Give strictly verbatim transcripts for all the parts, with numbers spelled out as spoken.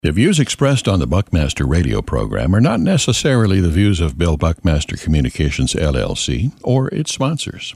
The views expressed on the Buckmaster radio program are not necessarily the views of Bill Buckmaster Communications, L L C, or its sponsors.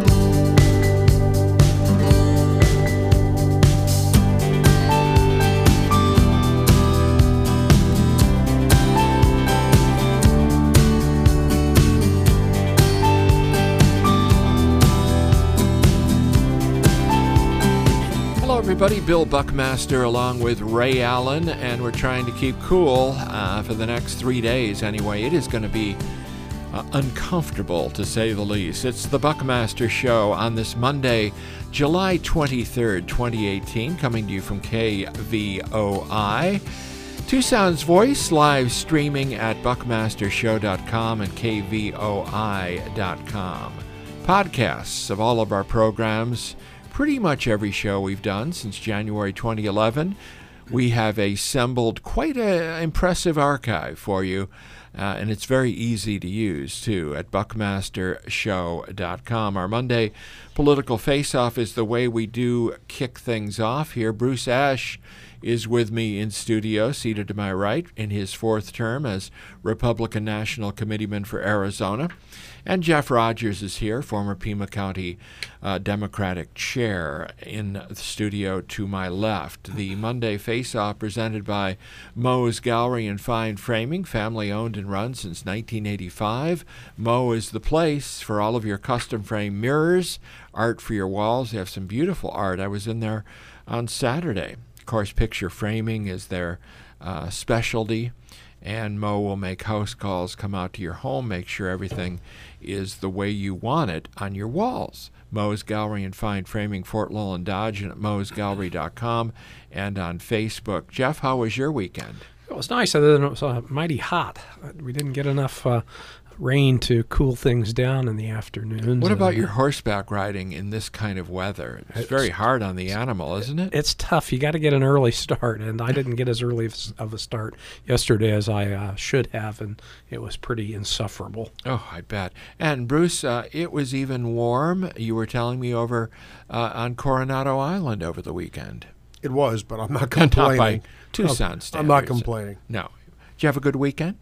Everybody, Bill Buckmaster along with Ray Allen, and we're trying to keep cool uh, for the next three days anyway. It is going to be uh, uncomfortable, to say the least. It's the Buckmaster Show on this Monday, July twenty-third, twenty eighteen, coming to you from K V O I. Tucson's Voice, live streaming at buckmaster show dot com and K V O I dot com. Podcasts of all of our programs, pretty much every show we've done since January twenty eleven. We have assembled quite an impressive archive for you, uh, and it's very easy to use, too, at buckmaster show dot com. Our Monday Political Face-Off is the way we do kick things off here. Bruce Ash is with me in studio, seated to my right, in his fourth term as Republican National Committeeman for Arizona. And Jeff Rogers is here, former Pima County uh, Democratic Chair, in the studio to my left. The Monday Face-Off presented by Moe's Gallery and Fine Framing, family-owned and run since nineteen eighty-five. Moe is the place for all of your custom-frame mirrors, art for your walls. They have some beautiful art. I was in there on Saturday. Of course, picture framing is their uh, specialty, and Moe will make house calls, come out to your home, make sure everything is the way you want it on your walls. Moe's Gallery and Fine Framing, Fort Lowell and Dodge, and at moes gallery dot com and on Facebook. Jeff, how was your weekend? It was nice, other than it was uh, mighty hot. We didn't get enough uh, rain to cool things down in the afternoons. What about and, your horseback riding in this kind of weather? It's, it's very hard on the animal, isn't it? It's tough. You got to get an early start, and I didn't get as early of a start yesterday as I uh, should have, and it was pretty insufferable. Oh, I bet. And Bruce, uh, it was even warm. You were telling me over uh, on Coronado Island over the weekend. It was, but I'm not complaining. Not by Tucson standards. I'm not complaining. No. Did you have a good weekend?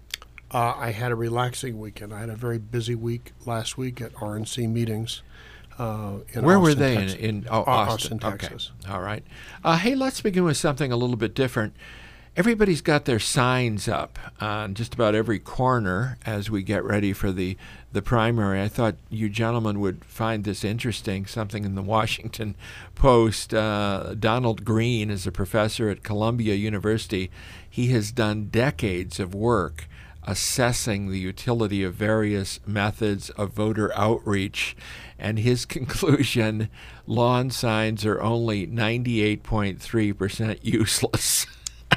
Uh, I had a relaxing weekend. I had a very busy week last week at R N C meetings. Uh, in Where Austin, were they Texas. in, in oh, Austin, Austin, Texas? Okay. All right. Uh, hey, let's begin with something a little bit different. Everybody's got their signs up on just about every corner as we get ready for the, the primary. I thought you gentlemen would find this interesting, something in the Washington Post. Uh, Donald Green is a professor at Columbia University. He has done decades of work assessing the utility of various methods of voter outreach, and his conclusion, lawn signs are only ninety-eight point three percent useless.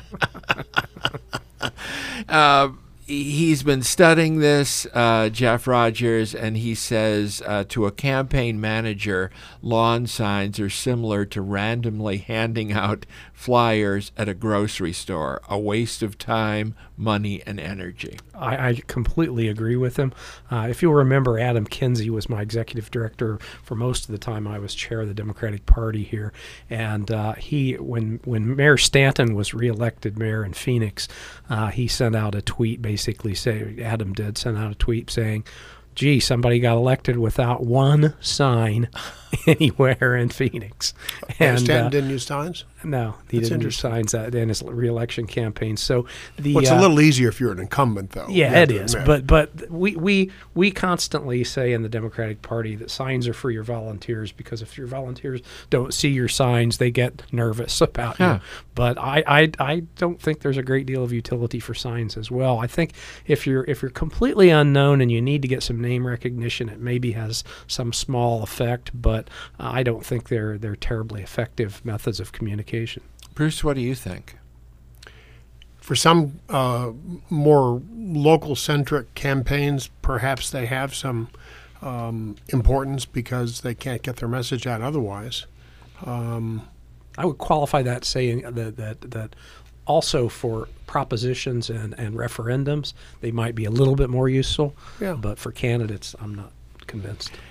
uh, he's been studying this, uh, Jeff Rogers, and he says uh, to a campaign manager, lawn signs are similar to randomly handing out flyers at a grocery store, a waste of time, money, and energy. I, I completely agree with him. Uh, if you'll remember, Adam Kinsey was my executive director for most of the time I was chair of the Democratic Party here. And uh, he, when when Mayor Stanton was reelected mayor in Phoenix, uh, he sent out a tweet basically saying, Adam did send out a tweet saying, gee, somebody got elected without one sign anywhere in Phoenix. And Stanton uh, didn't use signs? No, he That's didn't use signs in his re-election campaign. So the well, it's uh, a little easier if you're an incumbent, though. Yeah, it is. But but we, we we constantly say in the Democratic Party that signs are for your volunteers, because if your volunteers don't see your signs, they get nervous about huh. you. But I, I I don't think there's a great deal of utility for signs as well. I think if you're if you're completely unknown and you need to get some name recognition, it maybe has some small effect. But I don't think they're they're terribly effective methods of communication. Bruce, what do you think? For some uh, more local-centric campaigns, perhaps they have some um, importance because they can't get their message out otherwise. Um, I would qualify that saying that that, that also for propositions and, and referendums, they might be a little bit more useful. Yeah. But for candidates, I'm not convinced.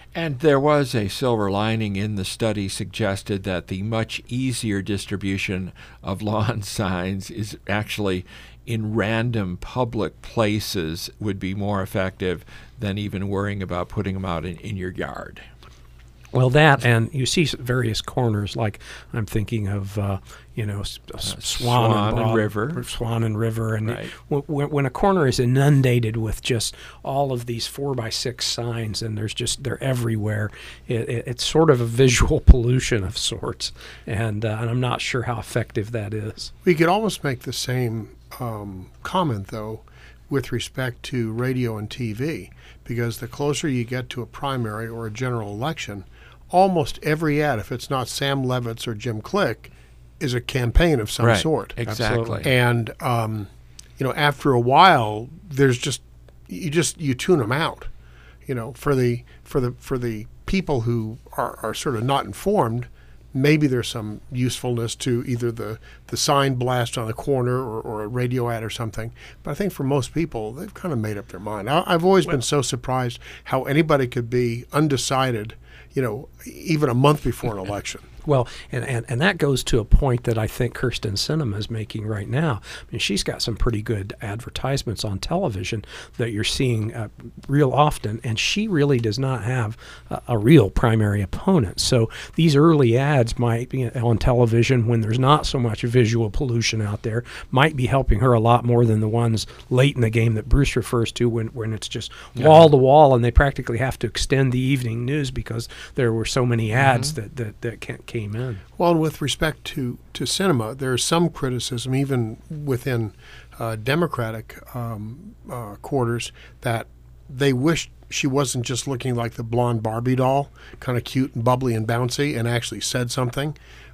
And there was a silver lining in the study suggested that the much easier distribution of lawn signs is actually in random public places would be more effective than even worrying about putting them out in, in your yard. Well, that, and you see various corners, like I'm thinking of, uh, you know, S- Uh, Swan, Swan and, and Broad- River. Swan and River. And Right. w- w- when a corner is inundated with just all of these four by six signs, and there's just, they're everywhere, it, it, it's sort of a visual pollution of sorts. And, uh, and I'm not sure how effective that is. We could almost make the same um, comment, though, with respect to radio and T V, because the closer you get to a primary or a general election, almost every ad, if it's not Sam Levitz or Jim Click, is a campaign of some Right. sort. Exactly. Absolutely. And um, you know, after a while, there's just you just you tune them out. You know, for the for the for the people who are, are sort of not informed, maybe there's some usefulness to either the, the sign blast on the corner or, or a radio ad or something. But I think for most people, they've kind of made up their mind. I, I've always been so surprised how anybody could be undecided, you know, even a month before an election. Well, and, and, and that goes to a point that I think Kirsten Sinema is making right now. I mean, she's got some pretty good advertisements on television that you're seeing uh, real often, and she really does not have a, a real primary opponent. So these early ads might be on television when there's not so much visual pollution out there, might be helping her a lot more than the ones late in the game that Bruce refers to when, when it's just wall to wall and they practically have to extend the evening news because there were so many ads Mm-hmm. that, that, that can't came in. Well, and with respect to, to cinema, there's some criticism, even within uh, Democratic um, uh, quarters, that they wish she wasn't just looking like the blonde Barbie doll, kind of cute and bubbly and bouncy, and actually said something.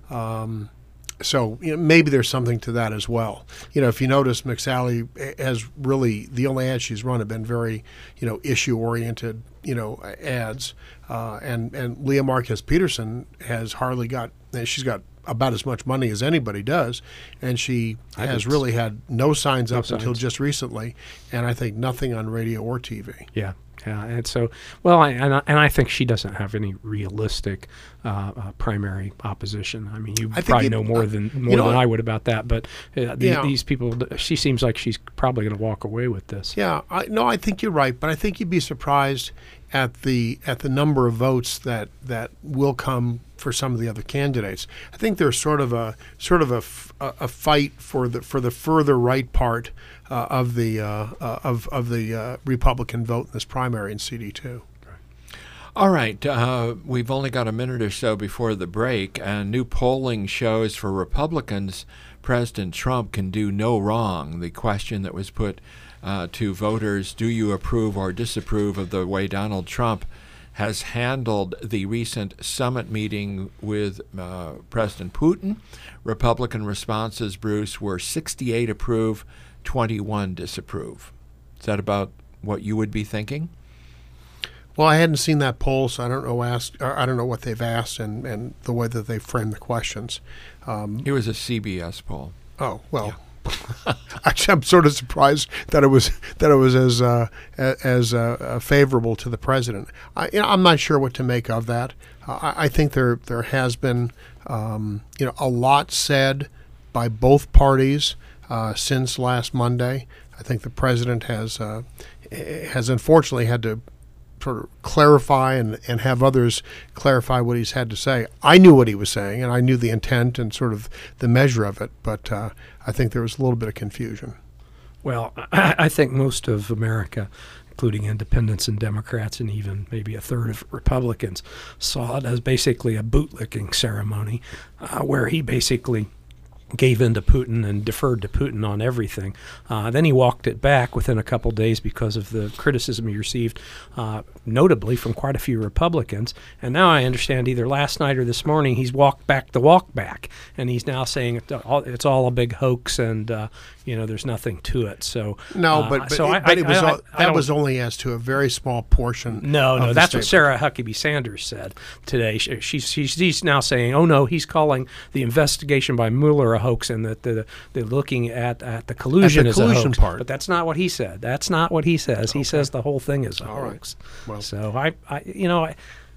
Um, so you know, maybe there's something to that as well. You know, if you notice, McSally has really, the only ads she's run have been very, you know, issue-oriented, you know, ads. Uh, and, and Leah Marquez Peterson has hardly got, she's got about as much money as anybody does, and she I has think really had no signs no up until signs. just recently, and I think nothing on radio or T V. Yeah. Yeah, and so, well, I, and, I, and I think she doesn't have any realistic uh, uh, primary opposition. I mean, you I think probably it- know more than more you know, than I would about that, but uh, the, Yeah. these people, she seems like she's probably going to walk away with this. Yeah, I, no, I think you're right, but I think you'd be surprised at the at the number of votes that, that will come for some of the other candidates. I think there's sort of a sort of a, f- a- a fight for the for the further right part uh, of the uh, uh, of of the uh, Republican vote in this primary in C D two. All right, uh, we've only got a minute or so before the break, and new polling shows for Republicans President Trump can do no wrong. The question that was put uh, to voters, do you approve or disapprove of the way Donald Trump has handled the recent summit meeting with uh, President Putin? Republican responses, Bruce, were sixty-eight approve, twenty-one disapprove. Is that about what you would be thinking? Well, I hadn't seen that poll, so I don't know asked. Or I don't know what they've asked and, and the way that they framed the questions. Um, It was a C B S poll. Oh well, actually, I'm sort of surprised that it was that it was as uh, as uh, favorable to the president. I, you know, I'm not sure what to make of that. Uh, I, I think there there has been um, you know a lot said by both parties uh, since last Monday. I think the president has uh, has unfortunately had to sort of clarify and, and have others clarify what he's had to say. I knew what he was saying, and I knew the intent and sort of the measure of it, but uh, I think there was a little bit of confusion. Well, I, I think most of America, including independents and Democrats and even maybe a third of Republicans, saw it as basically a bootlicking ceremony uh, where he basically gave in to Putin and deferred to Putin on everything. Uh, then he walked it back within a couple days because of the criticism he received, uh, notably from quite a few Republicans. And now I understand either last night or this morning he's walked back the walk back, and he's now saying it's all, it's all a big hoax and uh, you know there's nothing to it. So No, uh, but, but, so it, I, but it I- was I- all, I that don't- was only as to a very small portion. No, of no, the that's what statement. Sarah Huckabee Sanders said today. She, she's, she's she's now saying, oh no, he's calling the investigation by Mueller a hoax, and that the they're looking at, at the collusion as collusion a hoax. part. But that's not what he said. That's not what he says. He says the whole thing is a All right. hoax. Well. So I, I, you know, I,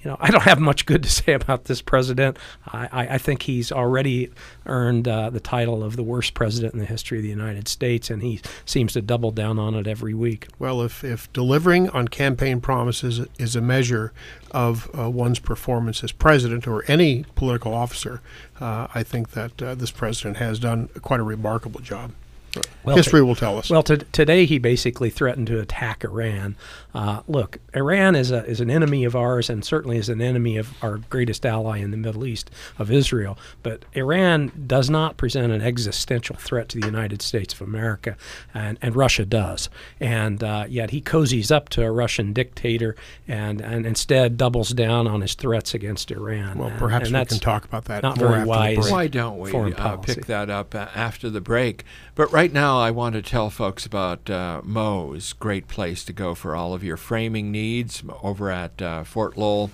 you know, I don't have much good to say about this president. I, I, I think he's already earned uh, the title of the worst president in the history of the United States, and he seems to double down on it every week. Well, if, if delivering on campaign promises is a measure of uh, one's performance as president or any political officer, uh, I think that uh, this president has done quite a remarkable job. Well, History will tell us. Well, to, today he basically threatened to attack Iran. Uh, look, Iran is a is an enemy of ours, and certainly is an enemy of our greatest ally in the Middle East, of Israel. But Iran does not present an existential threat to the United States of America, and, and Russia does. And uh, yet he cozies up to a Russian dictator, and, and instead doubles down on his threats against Iran. Well, and, perhaps and we can talk about that not more very after wise. the break. Why don't we foreign uh, policy. pick that up uh, after the break? But right now I want to tell folks about uh, Moe's, great place to go for all of your framing needs over at uh, Fort Lowell.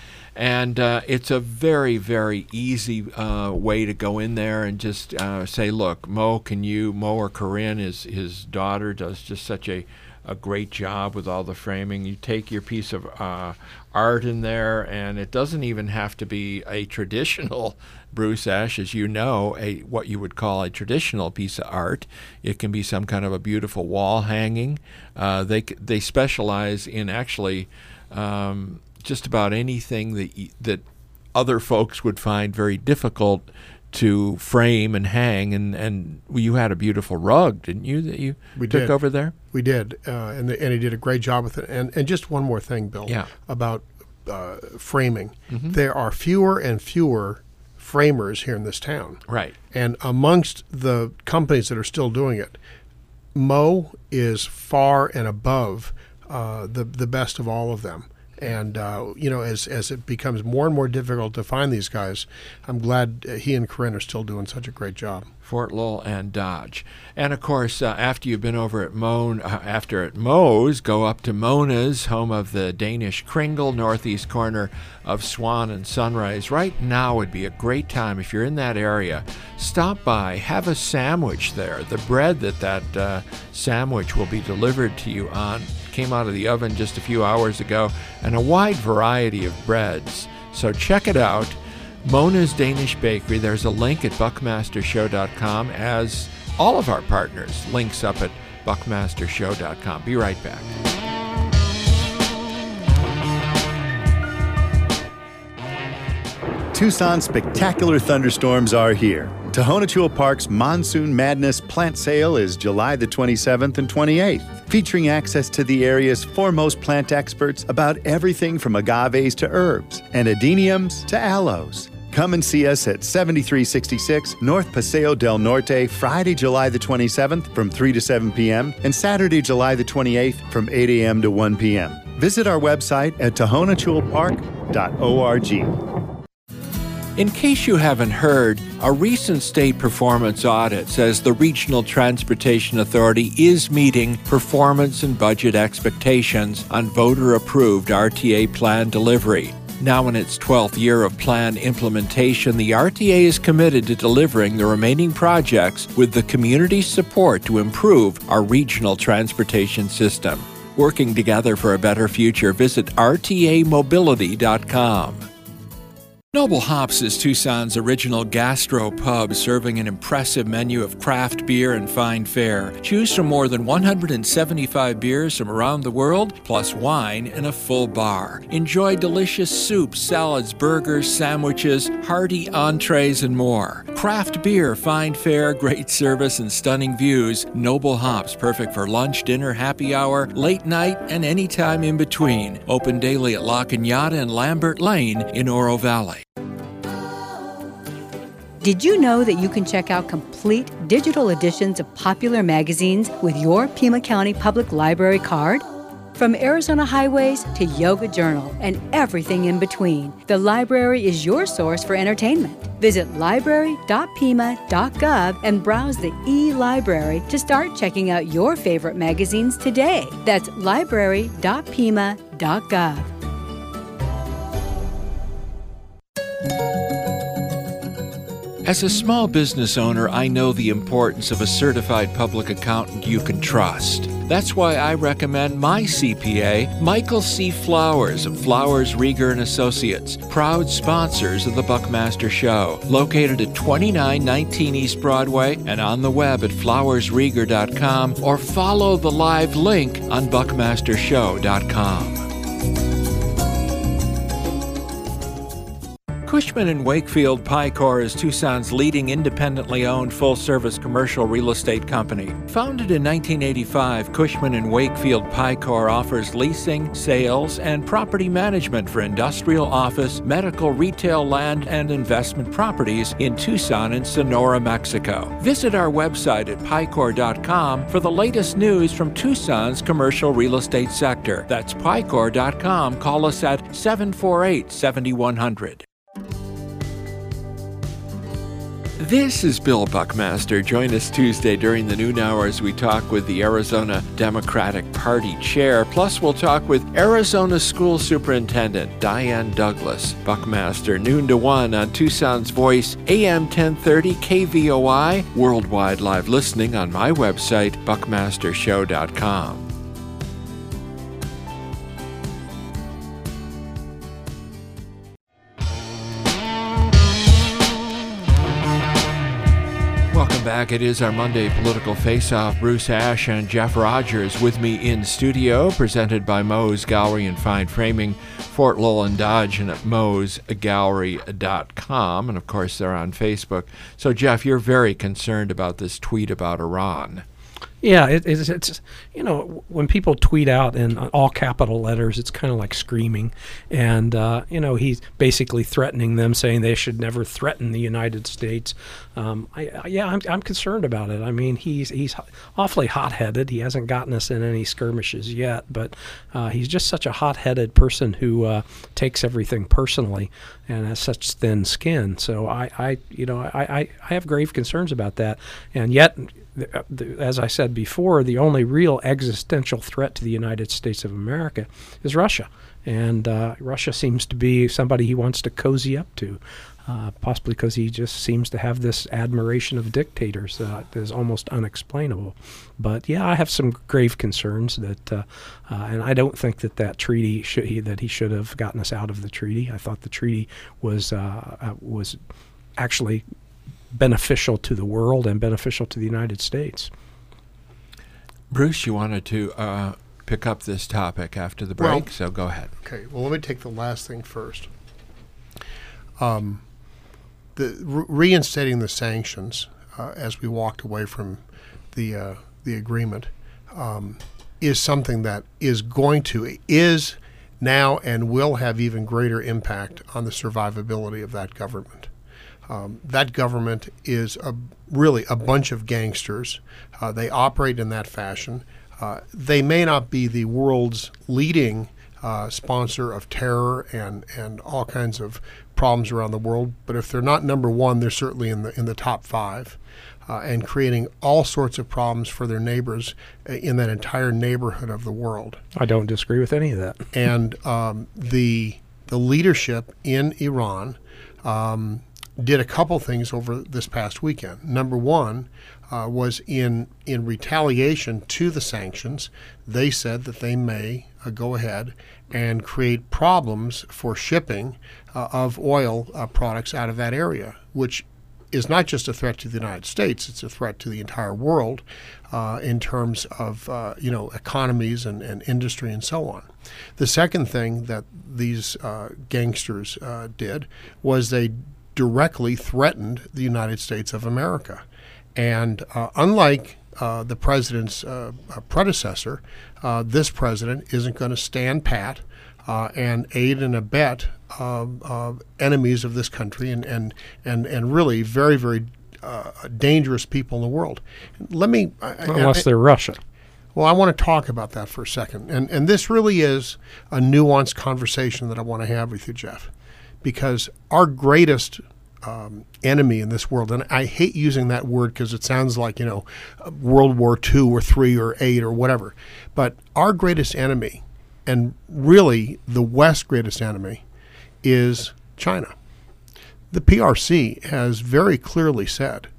And uh, it's a very, very easy uh, way to go in there and just uh, say, look, Moe, can you, Moe or Corinne, his, his daughter, does just such a, a great job with all the framing. You take your piece of uh, art in there, and it doesn't even have to be a traditional Bruce Esch, as you know, a what you would call a traditional piece of art. It can be some kind of a beautiful wall hanging. Uh, they they specialize in actually um, just about anything that y- that other folks would find very difficult to frame and hang. And, and you had a beautiful rug, didn't you, that you We took did. over there? We did, uh, and the, and he did a great job with it. And and just one more thing, Bill, Yeah. about uh, framing. Mm-hmm. There are fewer and fewer framers here in this town. Right. And amongst the companies that are still doing it, Moe is far and above uh, the the best of all of them. And uh, you know, as as it becomes more and more difficult to find these guys, I'm glad he and Corinne are still doing such a great job. Fort Lowell and Dodge. And of course, uh, after you've been over at Moe, uh, after at Moe's, go up to Mona's, home of the Danish Kringle, northeast corner of Swan and Sunrise. Right now would be a great time if you're in that area. Stop by, have a sandwich there. The bread that that uh, sandwich will be delivered to you on came out of the oven just a few hours ago, and a wide variety of breads. So check it out. Mona's Danish Bakery. There's a link at buckmaster show dot com, as all of our partners. Links up at buckmaster show dot com. Be right back. Tucson's spectacular thunderstorms are here. Tohono Chul Park's Monsoon Madness plant sale is July the twenty-seventh and twenty-eighth, featuring access to the area's foremost plant experts about everything from agaves to herbs and adeniums to aloes. Come and see us at seventy-three sixty-six North Paseo del Norte, Friday, July the twenty-seventh from three to seven p.m. and Saturday, July the twenty-eighth from eight a.m. to one p.m. Visit our website at tohono chul park dot org. In case you haven't heard, a recent state performance audit says the Regional Transportation Authority is meeting performance and budget expectations on voter-approved R T A plan delivery. Now in its twelfth year of plan implementation, the R T A is committed to delivering the remaining projects with the community's support to improve our regional transportation system. Working together for a better future, visit r t a mobility dot com. Noble Hops is Tucson's original gastro pub, serving an impressive menu of craft beer and fine fare. Choose from more than one hundred seventy-five beers from around the world, plus wine and a full bar. Enjoy delicious soups, salads, burgers, sandwiches, hearty entrees, and more. Craft beer, fine fare, great service, and stunning views. Noble Hops, perfect for lunch, dinner, happy hour, late night, and any time in between. Open daily at La Cañada and Lambert Lane in Oro Valley. Did you know that you can check out complete digital editions of popular magazines with your Pima County Public Library card? From Arizona Highways to Yoga Journal and everything in between, the library is your source for entertainment. Visit library dot pima dot gov and browse the e-library to start checking out your favorite magazines today. That's library dot pima dot gov. As a small business owner, I know the importance of a certified public accountant you can trust. That's why I recommend my C P A, Michael C. Flowers of Flowers, Rieger and Associates, proud sponsors of the Buckmaster Show, located at twenty-nine nineteen East Broadway and on the web at flowers rieger dot com, or follow the live link on buckmaster show dot com. Cushman and Wakefield Picor is Tucson's leading independently owned full-service commercial real estate company. Founded in nineteen eighty-five, Cushman and Wakefield Picor offers leasing, sales, and property management for industrial, office, medical, retail, land, and investment properties in Tucson and Sonora, Mexico. Visit our website at picor dot com for the latest news from Tucson's commercial real estate sector. That's picor dot com. Call us at seven four eight, seven one zero zero. This is Bill Buckmaster. Join us Tuesday during the noon hour as we talk with the Arizona Democratic Party chair. Plus, we'll talk with Arizona School Superintendent Diane Douglas. Buckmaster, noon to one on Tucson's Voice, A M ten thirty K V O I, worldwide live listening on my website, buckmaster show dot com. Welcome back. It is our Monday Political Face-Off. Bruce Ash and Jeff Rogers with me in studio, presented by Moe's Gallery and Fine Framing, Fort Lowell and Dodge, and at moes gallery dot com. And, of course, they're on Facebook. So, Jeff, you're very concerned about this tweet about Iran. Yeah, it, it's, it's, you know, when people tweet out in all capital letters, it's kind of like screaming. And, uh, you know, he's basically threatening them, saying they should never threaten the United States. Um, I, I, yeah, I'm, I'm concerned about it. I mean, he's he's awfully hot-headed. He hasn't gotten us in any skirmishes yet, but uh, he's just such a hot-headed person who uh, takes everything personally and has such thin skin. So I, I you know, I, I, I have grave concerns about that. And yet, as I said before, the only real existential threat to the United States of America is Russia. And uh, Russia seems to be somebody he wants to cozy up to, uh, possibly because he just seems to have this admiration of dictators uh, that is almost unexplainable. But, yeah, I have some grave concerns that, uh, uh, and I don't think that that treaty, should, he, that he should have gotten us out of the treaty. I thought the treaty was uh, uh, was actually beneficial to the world and beneficial to the United States. Bruce, you wanted to uh, pick up this topic after the break, well, so go ahead. Okay, well, let me take the last thing first. Um, the re- reinstating the sanctions uh, as we walked away from the uh, the agreement um, is something that is going to, is now and will have even greater impact on the survivability of that government. Um, that government is a, really a bunch of gangsters. Uh, they operate in that fashion. Uh, they may not be the world's leading uh, sponsor of terror and, and all kinds of problems around the world, but if they're not number one, they're certainly in the in the top five, uh, and creating all sorts of problems for their neighbors in that entire neighborhood of the world. I don't disagree with any of that. And um, the the leadership in Iran Um, did a couple things over this past weekend. Number one uh, was in in retaliation to the sanctions, they said that they may uh, go ahead and create problems for shipping uh, of oil uh, products out of that area, which is not just a threat to the United States, it's a threat to the entire world uh, in terms of uh, you know economies and, and industry and so on. The second thing that these uh, gangsters uh, did was they directly threatened the United States of America. And uh, unlike uh, the president's uh, predecessor, uh, this president isn't going to stand pat uh, and aid and abet uh, uh, enemies of this country and, and, and, and really very, very uh, dangerous people in the world. Let me... Unless I, they're Russia. Well, I want to talk about that for a second. And, and this really is a nuanced conversation that I want to have with you, Jeff. Because our greatest um, enemy in this world, and I hate using that word because it sounds like, you know, World War Two or three or eight or whatever, but our greatest enemy, and really the West's greatest enemy, is China. The P R C has very clearly said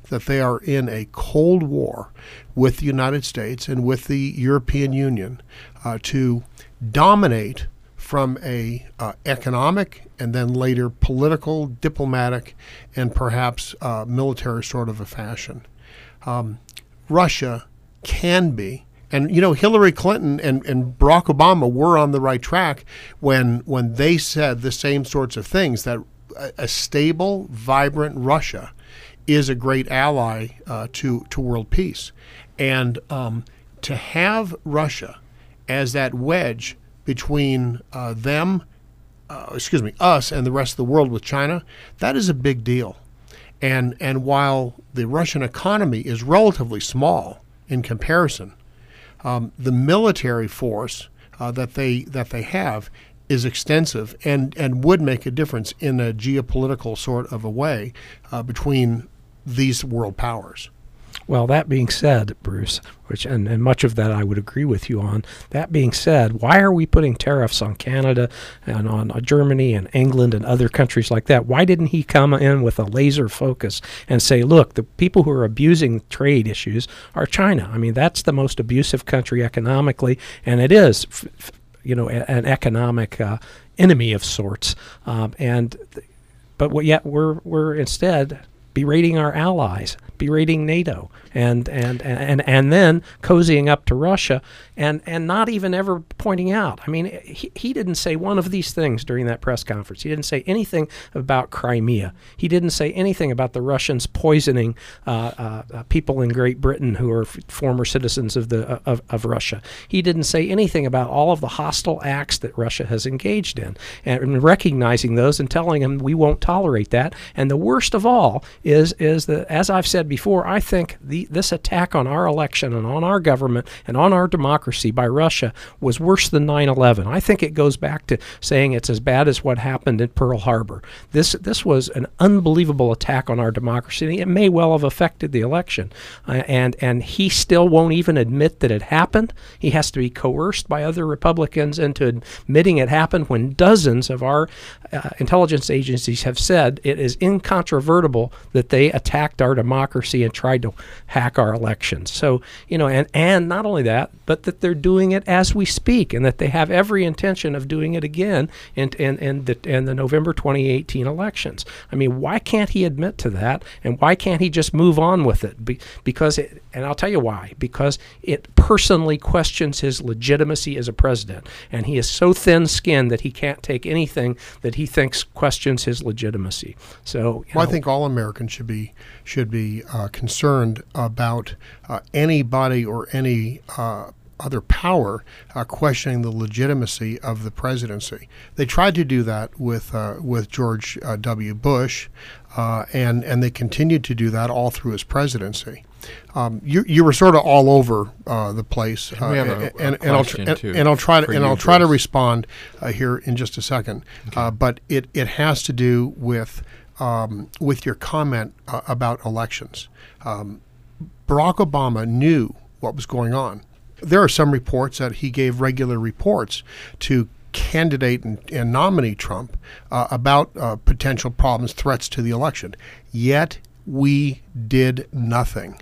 that they are in a Cold War with the United States and with the European Union uh, to dominate from a uh, economic and then later political, diplomatic, and perhaps uh, military sort of a fashion. Um, Russia can be, and you know, Hillary Clinton and, and Barack Obama were on the right track when when they said the same sorts of things, that a, a stable, vibrant Russia is a great ally uh, to, to world peace. And um, to have Russia as that wedge between uh, them, uh, excuse me, us and the rest of the world with China, that is a big deal. And and while the Russian economy is relatively small in comparison, um, the military force uh, that they that they have is extensive and, and would make a difference in a geopolitical sort of a way uh, between these world powers. Well, that being said, Bruce, which and, and much of that I would agree with you on, that being said, why are we putting tariffs on Canada and on uh, Germany and England and other countries like that? Why didn't he come in with a laser focus and say, look, the people who are abusing trade issues are China? I mean, that's the most abusive country economically, and it is, f- f- you know, a, an economic uh, enemy of sorts. Um, and th- but what, yet we're we're instead berating our allies, berating NATO, and and, and and then cozying up to Russia, and, and not even ever pointing out. I mean, he, he didn't say one of these things during that press conference. He didn't say anything about Crimea. He didn't say anything about the Russians poisoning uh, uh, uh, people in Great Britain who are f- former citizens of the uh, of, of Russia. He didn't say anything about all of the hostile acts that Russia has engaged in, and, and recognizing those and telling them we won't tolerate that. And the worst of all is is that, as I've said before, I think the, this attack on our election and on our government and on our democracy by Russia was worse than nine eleven. I think it goes back to saying it's as bad as what happened at Pearl Harbor. This this was an unbelievable attack on our democracy. It may well have affected the election, uh, and and he still won't even admit that it happened. He has to be coerced by other Republicans into admitting it happened when dozens of our uh, intelligence agencies have said it is incontrovertible that they attacked our democracy and tried to hack our elections. So, you know, and, and not only that, but that they're doing it as we speak, and that they have every intention of doing it again in, in, in, the, in the November twenty eighteen elections. I mean, why can't he admit to that, and why can't he just move on with it? Be, because, it, and I'll tell you why, because it personally questions his legitimacy as a president, and he is so thin-skinned that he can't take anything that he thinks questions his legitimacy. So, you well, know, I think all Americans should be should be uh, concerned about uh, anybody or any uh, other power uh, questioning the legitimacy of the presidency. They tried to do that with uh, with George uh, W. Bush, uh, and and they continued to do that all through his presidency. Um, you you were sort of all over uh, the place, uh, we have a, and, a and, and I'll tr- and, and I'll try to and I'll try to respond uh, here in just a second. Okay. Uh, but it, it has to do with um, with your comment uh, about elections. Um, Barack Obama knew what was going on. There are some reports that he gave regular reports to candidate and, and nominee Trump uh, about uh, potential problems, threats to the election. Yet we did nothing.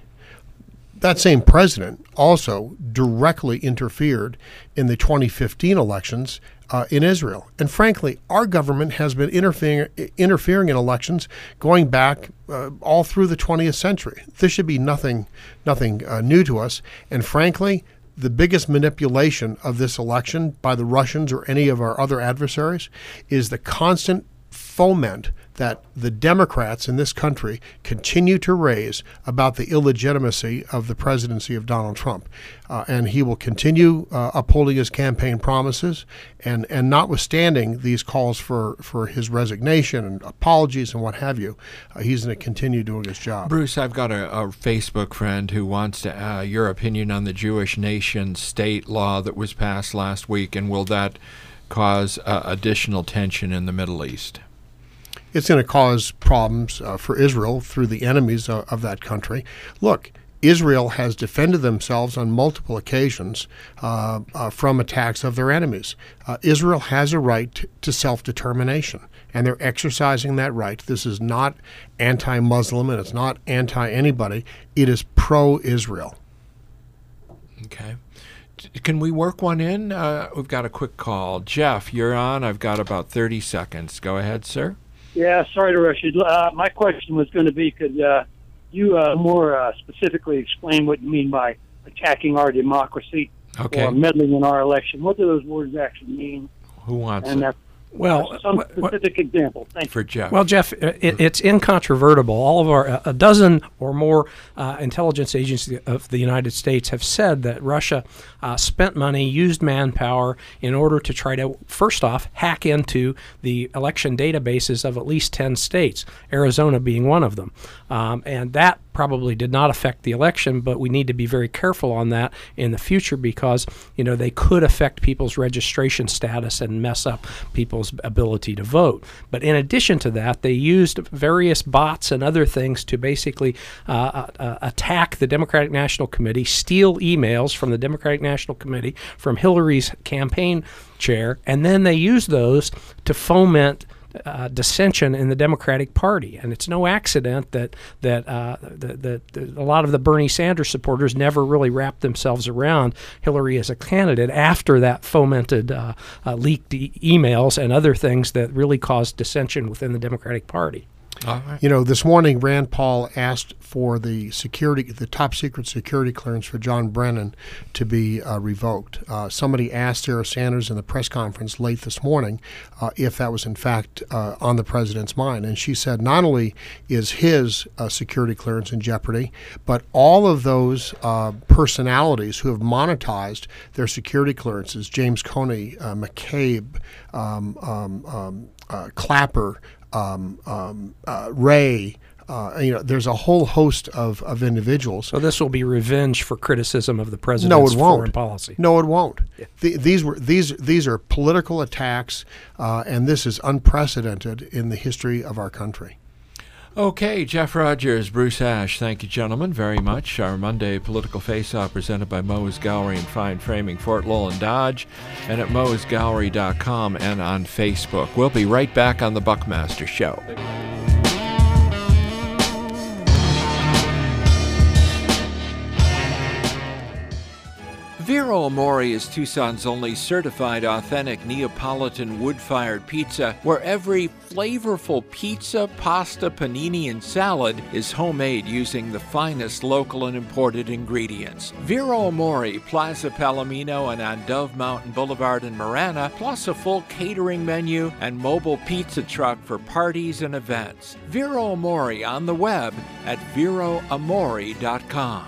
That same president also directly interfered in the twenty fifteen elections uh, in Israel. And frankly, our government has been interfering interfering in elections going back uh, all through the twentieth century. This should be nothing nothing uh, new to us. And frankly, the biggest manipulation of this election by the Russians or any of our other adversaries is the constant foment that the Democrats in this country continue to raise about the illegitimacy of the presidency of Donald Trump. Uh, and he will continue uh, upholding his campaign promises, and, and notwithstanding these calls for, for his resignation and apologies and what have you, uh, he's going to continue doing his job. Bruce, I've got a, a Facebook friend who wants to, uh, your opinion on the Jewish nation state law that was passed last week, and will that cause uh, additional tension in the Middle East? It's going to cause problems uh, for Israel through the enemies uh, of that country. Look, Israel has defended themselves on multiple occasions uh, uh, from attacks of their enemies. Uh, Israel has a right to, to self-determination, and they're exercising that right. This is not anti-Muslim, and it's not anti-anybody. It is pro-Israel. Okay. Can we work one in? Uh, we've got a quick call. Jeff, you're on. I've got about thirty seconds. Go ahead, sir. Yeah, sorry to rush you. Uh, my question was going to be, could uh, you uh, more uh, specifically explain what you mean by attacking our democracy Okay. or meddling in our election? What do those words actually mean? Who wants And it? that's Well, some wh- wh- specific example. Thank For you. Jeff. Well, Jeff, it, it's incontrovertible. All of our, a dozen or more uh, intelligence agencies of the United States have said that Russia uh, spent money, used manpower in order to try to, first off, hack into the election databases of at least ten states, Arizona being one of them. Um, and that probably did not affect the election, but we need to be very careful on that in the future because, you know, they could affect people's registration status and mess up people's ability to vote. But in addition to that, they used various bots and other things to basically uh, uh, attack the Democratic National Committee, steal emails from the Democratic National Committee, from Hillary's campaign chair, and then they used those to foment Uh, dissension in the Democratic Party, and it's no accident that that uh, the, the, the, a lot of the Bernie Sanders supporters never really wrapped themselves around Hillary as a candidate after that fomented uh, uh, leaked e- emails and other things that really caused dissension within the Democratic Party. All right. You know, this morning Rand Paul asked for the security, the top secret security clearance for John Brennan to be uh, revoked. Uh, somebody asked Sarah Sanders in the press conference late this morning uh, if that was in fact uh, on the president's mind, and she said not only is his uh, security clearance in jeopardy, but all of those uh, personalities who have monetized their security clearances, James Comey, uh, McCabe, um, um, um, uh, Clapper, Um, um, uh, Ray, uh, you know, there's a whole host of, of individuals. So this will be revenge for criticism of the No, president's it won't. foreign policy. No, it won't. The, these were these these are political attacks, uh, and this is unprecedented in the history of our country. Okay, Jeff Rogers, Bruce Ash, thank you, gentlemen, very much. Our Monday Political Face-Off presented by Moe's Gallery and Fine Framing, Fort Lowell and Dodge, and at moes gallery dot com and on Facebook. We'll be right back on the Buckmaster Show. Vero Amore is Tucson's only certified authentic Neapolitan wood-fired pizza, where every flavorful pizza, pasta, panini, and salad is homemade using the finest local and imported ingredients. Vero Amore, Plaza Palomino, and on Dove Mountain Boulevard in Marana, plus a full catering menu and mobile pizza truck for parties and events. Vero Amore on the web at vero amore dot com.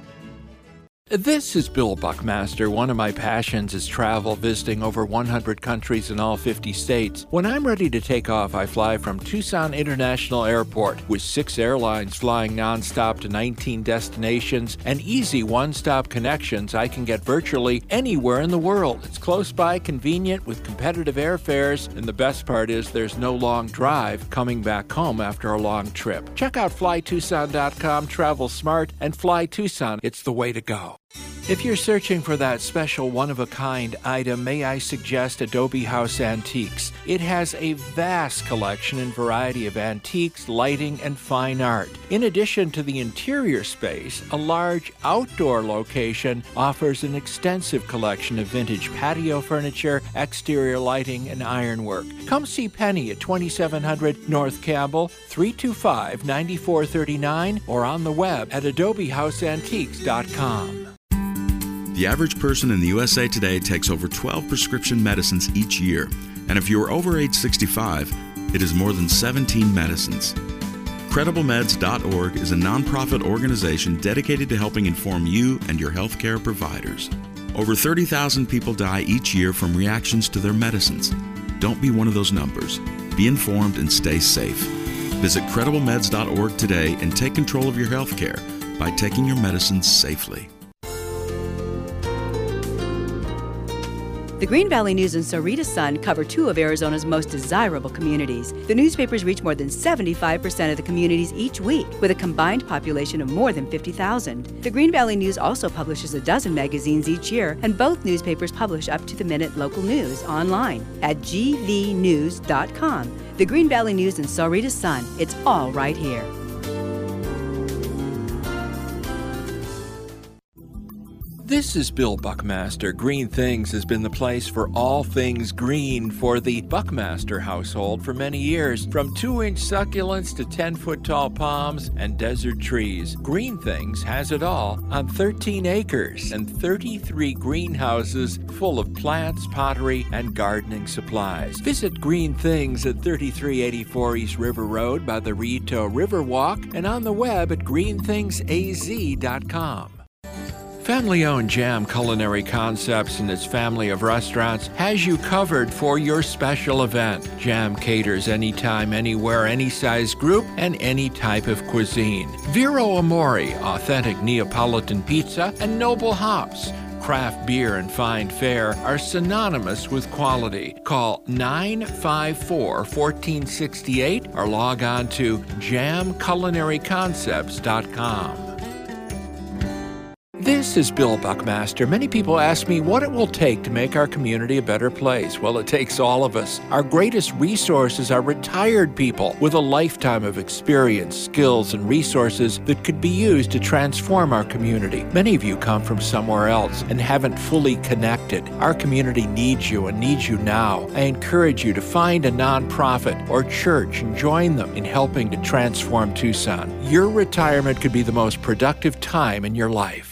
This is Bill Buckmaster. One of my passions is travel, visiting over one hundred countries in all fifty states. When I'm ready to take off, I fly from Tucson International Airport with six airlines flying nonstop to nineteen destinations and easy one-stop connections. I can get virtually anywhere in the world. It's close by, convenient, with competitive airfares, and the best part is there's no long drive coming back home after a long trip. Check out fly tucson dot com, travel smart, and Fly Tucson. It's the way to go. If you're searching for that special one-of-a-kind item, may I suggest Adobe House Antiques. It has a vast collection and variety of antiques, lighting, and fine art. In addition to the interior space, a large outdoor location offers an extensive collection of vintage patio furniture, exterior lighting, and ironwork. Come see Penny at twenty-seven hundred North Campbell, three two five, nine four three nine, or on the web at adobe house antiques dot com. The average person in the U S A today takes over twelve prescription medicines each year, and if you are over age sixty-five, it is more than seventeen medicines. credible meds dot org is a nonprofit organization dedicated to helping inform you and your healthcare providers. Over thirty thousand people die each year from reactions to their medicines. Don't be one of those numbers. Be informed and stay safe. Visit credible meds dot org today and take control of your healthcare by taking your medicines safely. The Green Valley News and Sarita Sun cover two of Arizona's most desirable communities. The newspapers reach more than seventy-five percent of the communities each week, with a combined population of more than fifty thousand. The Green Valley News also publishes a dozen magazines each year, and both newspapers publish up-to-the-minute local news online at g v news dot com. The Green Valley News and Sarita Sun. It's all right here. This is Bill Buckmaster. Green Things has been the place for all things green for the Buckmaster household for many years. From two-inch succulents to ten-foot-tall palms and desert trees, Green Things has it all on thirteen acres and thirty-three greenhouses full of plants, pottery, and gardening supplies. Visit Green Things at thirty-three eighty-four East River Road by the Rito Riverwalk and on the web at green things a z dot com. Family-owned Jam Culinary Concepts and its family of restaurants has you covered for your special event. Jam caters anytime, anywhere, any size group, and any type of cuisine. Vero Amore, authentic Neapolitan pizza, and Noble Hops, craft beer and fine fare, are synonymous with quality. Call nine five four, one four six eight or log on to jam culinary concepts dot com. This is Bill Buckmaster. Many people ask me what it will take to make our community a better place. Well, it takes all of us. Our greatest resources are retired people with a lifetime of experience, skills, and resources that could be used to transform our community. Many of you come from somewhere else and haven't fully connected. Our community needs you and needs you now. I encourage you to find a nonprofit or church and join them in helping to transform Tucson. Your retirement could be the most productive time in your life.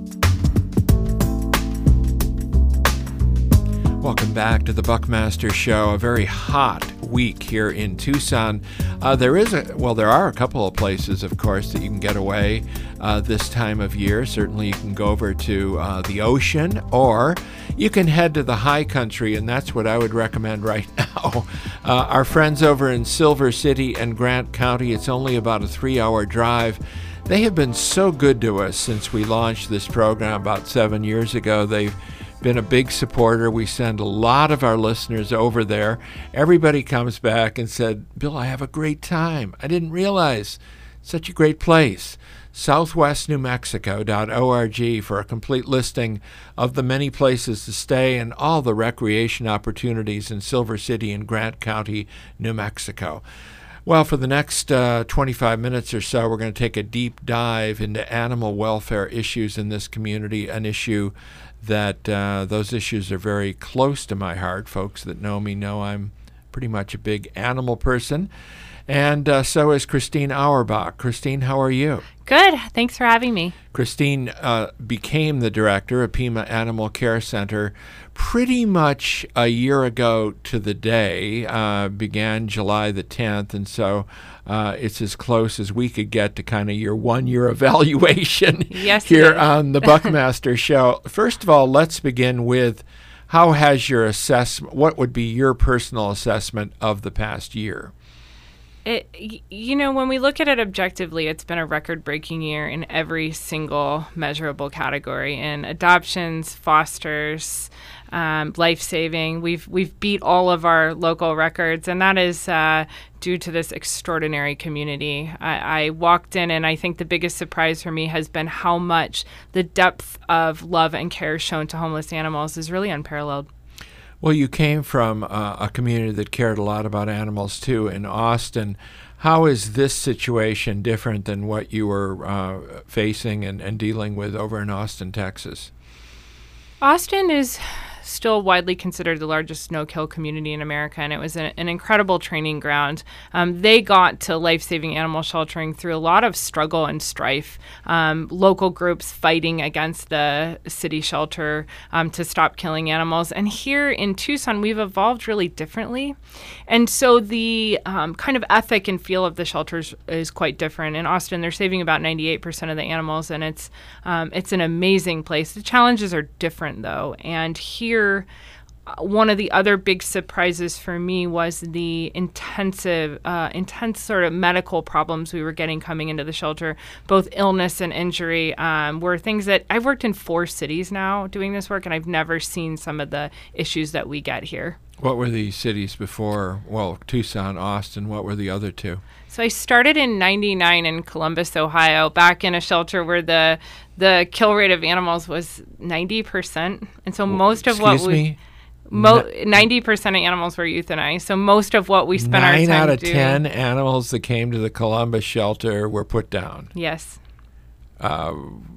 Welcome back to the Buckmaster Show. A very hot week here in Tucson. Uh, there is a well, there are a couple of places, of course, that you can get away uh, this time of year. Certainly, you can go over to uh, the ocean, or you can head to the high country, and that's what I would recommend right now. Uh, our friends over in Silver City and Grant County. It's only about a three-hour drive. They have been so good to us since we launched this program about seven years ago. They've been a big supporter. We send a lot of our listeners over there. Everybody comes back and said, Bill, I have a great time. I didn't realize such a great place. southwest new mexico dot org for a complete listing of the many places to stay and all the recreation opportunities in Silver City and Grant County, New Mexico. Well, for the next uh, twenty-five minutes or so, we're going to take a deep dive into animal welfare issues in this community, an issue that uh, those issues are very close to my heart. Folks that know me know I'm pretty much a big animal person. And uh, so is Christine Auerbach. Christine, how are you? Good. Thanks for having me. Christine uh, became the director of Pima Animal Care Center pretty much a year ago to the day, uh, began July the tenth, and so uh, it's as close as we could get to kind of your one-year evaluation yes, here on the Buckmaster Show. First of all, let's begin with how has your assessment, what would be your personal assessment of the past year? It, you know, when we look at it objectively, it's been a record-breaking year in every single measurable category. In adoptions, fosters, um, life-saving, we've we've beat all of our local records, and that is uh, due to this extraordinary community. I, I walked in, and I think the biggest surprise for me has been how much the depth of love and care shown to homeless animals is really unparalleled. Well, you came from uh, a community that cared a lot about animals, too, in Austin. How is this situation different than what you were uh, facing and, and dealing with over in Austin, Texas? Austin is still widely considered the largest no-kill community in America, and it was an, an incredible training ground. Um, they got to life-saving animal sheltering through a lot of struggle and strife. Um, local groups fighting against the city shelter um, to stop killing animals. And here in Tucson, we've evolved really differently. And so the um, kind of ethic and feel of the shelters is quite different. In Austin, they're saving about ninety-eight percent of the animals, and it's um, it's an amazing place. The challenges are different, though. And here, one of the other big surprises for me was the intensive, uh, intense sort of medical problems we were getting coming into the shelter. Both illness and injury um, were things that I've worked in four cities now doing this work, and I've never seen some of the issues that we get here. What were the cities before? Well, Tucson, Austin. What were the other two? So I started in ninety-nine in Columbus, Ohio, back in a shelter where the the kill rate of animals was ninety percent. And so most of Excuse what we... me? Mo- ninety percent of animals were euthanized. So most of what we spent our time doing... Nine out of doing, ten animals that came to the Columbus shelter were put down. Yes. Uh,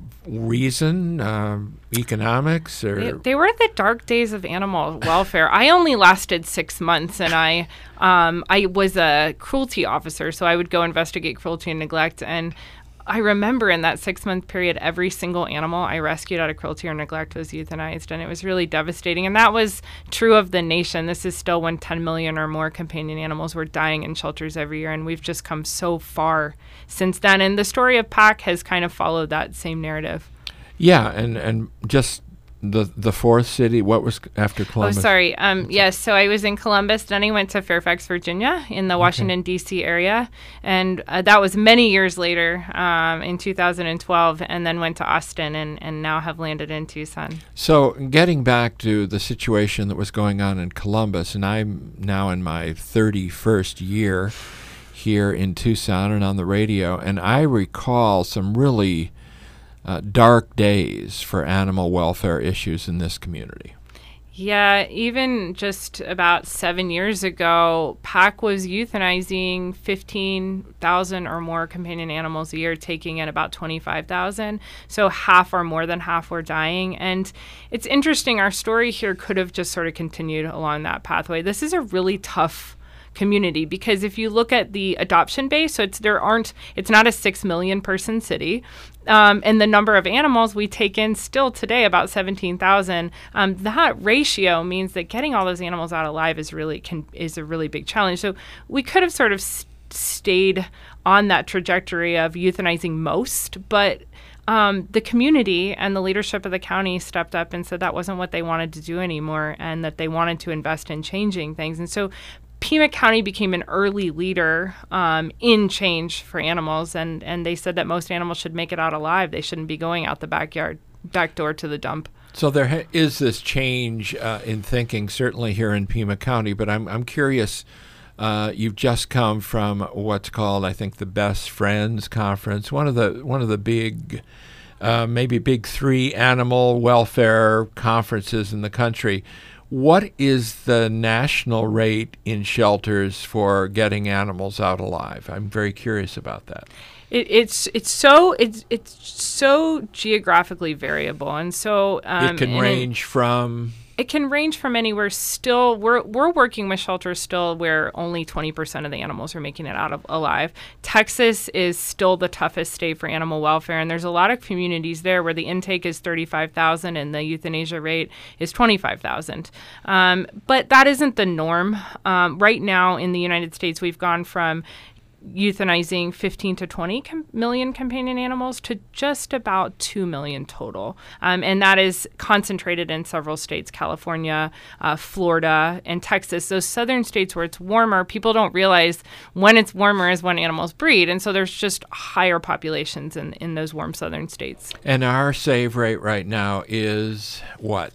reason? Uh, economics? Or They, they were the dark days of animal welfare. I only lasted six months, and I um, I was a cruelty officer, so I would go investigate cruelty and neglect. And I remember in that six-month period, every single animal I rescued out of cruelty or neglect was euthanized, and it was really devastating. And that was true of the nation. This is still when ten million or more companion animals were dying in shelters every year, and we've just come so far since then. And the story of PAC has kind of followed that same narrative. Yeah, and, and just the the fourth city, what was after Columbus? Oh, sorry. Um, yes, so I was in Columbus, then I went to Fairfax, Virginia in the Washington, D C area, and uh, that was many years later um, in two thousand twelve, and then went to Austin and, and now have landed in Tucson. So getting back to the situation that was going on in Columbus, and I'm now in my thirty-first year here in Tucson and on the radio, and I recall some really Uh, dark days for animal welfare issues in this community. Yeah, even just about seven years ago, PAC was euthanizing fifteen thousand or more companion animals a year, taking in about twenty-five thousand. So half or more than half were dying. And it's interesting, our story here could have just sort of continued along that pathway. This is a really tough community because if you look at the adoption base, so it's there aren't it's not a six million person city, um, and the number of animals we take in still today about seventeen thousand. Um, that ratio means that getting all those animals out alive is really can is a really big challenge. So we could have sort of st- stayed on that trajectory of euthanizing most, but Um, the community and the leadership of the county stepped up and said that wasn't what they wanted to do anymore, and that they wanted to invest in changing things. And so Pima County became an early leader um, in change for animals, and, and they said that most animals should make it out alive. They shouldn't be going out the backyard, back door to the dump. So there ha- is this change uh, in thinking, certainly here in Pima County, but I'm I'm curious. Uh, you've just come from what's called, I think, the Best Friends Conference, one of the one of the big, uh, maybe big three animal welfare conferences in the country. What is the national rate in shelters for getting animals out alive? I'm very curious about that. It, it's it's so it's it's so geographically variable, and so um, it can range it, from. It can range from anywhere. Still, we're we're working with shelters still where only twenty percent of the animals are making it out of alive. Texas is still the toughest state for animal welfare, and there's a lot of communities there where the intake is thirty-five thousand and the euthanasia rate is twenty-five thousand. Um, but that isn't the norm. Um, right now in the United States, we've gone from euthanizing fifteen to twenty com- million companion animals to just about two million total. Um, and that is concentrated in several states, California, uh, Florida, and Texas. Those southern states where it's warmer, people don't realize when it's warmer is when animals breed. And so there's just higher populations in, in those warm southern states. And our save rate right now is what?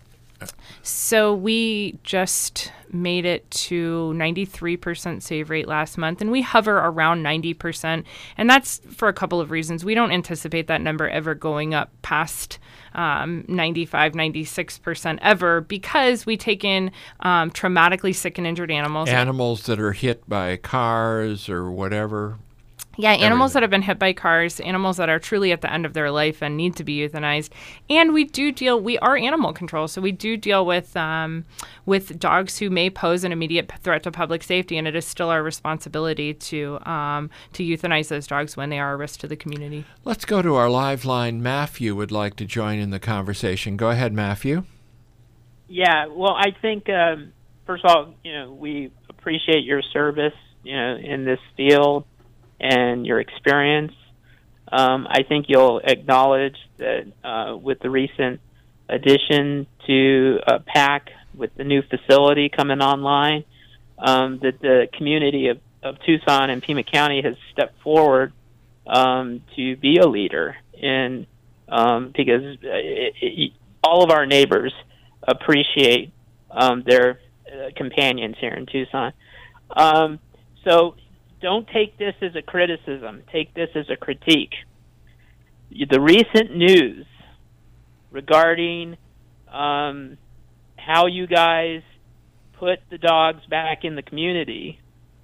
So we just made it to ninety-three percent save rate last month, and we hover around ninety percent. And that's for a couple of reasons. We don't anticipate that number ever going up past um, ninety-five, ninety-six percent ever, because we take in um, traumatically sick and injured animals. Animals that are hit by cars or whatever. Yeah, animals Everything. that have been hit by cars, animals that are truly at the end of their life and need to be euthanized. And we do deal, we are animal control, so we do deal with um, with dogs who may pose an immediate threat to public safety, and it is still our responsibility to um, to euthanize those dogs when they are a risk to the community. Let's go to our live line. Matthew would like to join in the conversation. Go ahead, Matthew. Yeah, well, I think, um, first of all, you know, we appreciate your service, you know, in this field and your experience. Um, I think you'll acknowledge that uh, with the recent addition to uh, PAC with the new facility coming online, um, that the community of, of Tucson and Pima County has stepped forward um, to be a leader in, um, because it, it, all of our neighbors appreciate um, their uh, companions here in Tucson. Um, so don't take this as a criticism. Take this as a critique. The recent news regarding um, how you guys put the dogs back in the community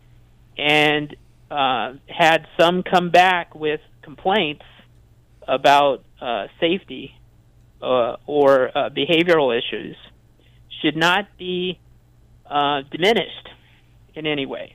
and uh, had some come back with complaints about uh, safety uh, or uh, behavioral issues should not be uh, diminished in any way.